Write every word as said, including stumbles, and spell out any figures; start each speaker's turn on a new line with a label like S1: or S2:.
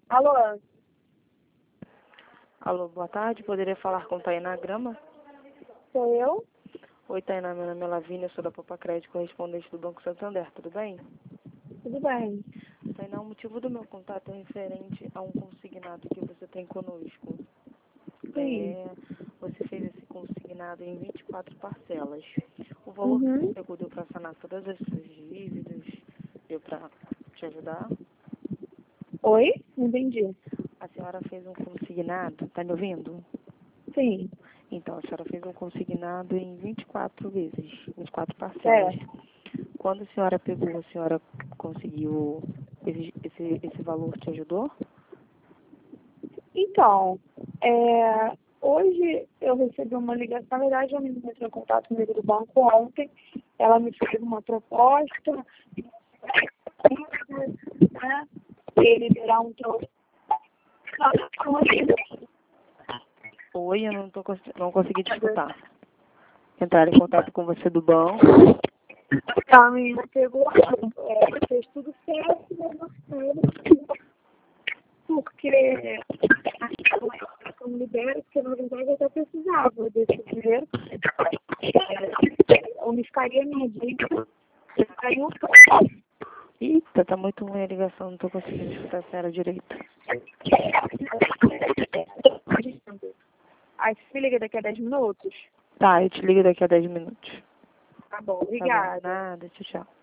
S1: Alô?
S2: Alô, boa tarde. Poderia falar com Tainá Grama?
S1: Sou eu?
S2: Oi, Tainá. Meu nome é Lavínia, sou da Popa Crédito, correspondente do Banco Santander. Tudo bem?
S1: Tudo bem.
S2: Tainá, o motivo do meu contato é referente a um consignado que você tem conosco.
S1: Sim.
S2: É, você fez esse consignado em vinte e quatro parcelas. O valor que você
S1: Uhum.
S2: pegou deu para sanar todas as suas dívidas? Deu para te ajudar?
S1: Oi? Não entendi.
S2: A senhora fez um consignado, tá me ouvindo?
S1: Sim.
S2: Então, a senhora fez um consignado em vinte e quatro vezes, vinte e quatro parcelas.
S1: É.
S2: Quando a senhora pegou, a senhora conseguiu, esse, esse, esse valor te ajudou?
S1: Então, é, hoje eu recebi uma ligação. Na verdade, a menina entrou em contato comigo do banco ontem. Ela me fez uma proposta, né? Ele liberar um troco.
S2: Oi, eu não, tô, cons- não consegui te escutar. Entrar em contato com você do banco.
S1: A menina pegou, é, fez tudo certo, mas não sei. Porque a não libera, porque na verdade eu até precisava desse dinheiro. É, unificaria minha dívida. Aí
S2: Eita, tá muito ruim a ligação, não tô conseguindo escutar a senhora direito.
S1: Aí você me liga daqui a dez minutos?
S2: Tá, eu te ligo daqui a dez minutos.
S1: Tá bom,
S2: Tá bom,
S1: obrigada.
S2: nada, tchau, tchau.